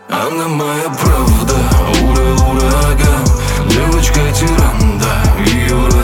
Она моя правда, ураган. Девочка тиран, да, ее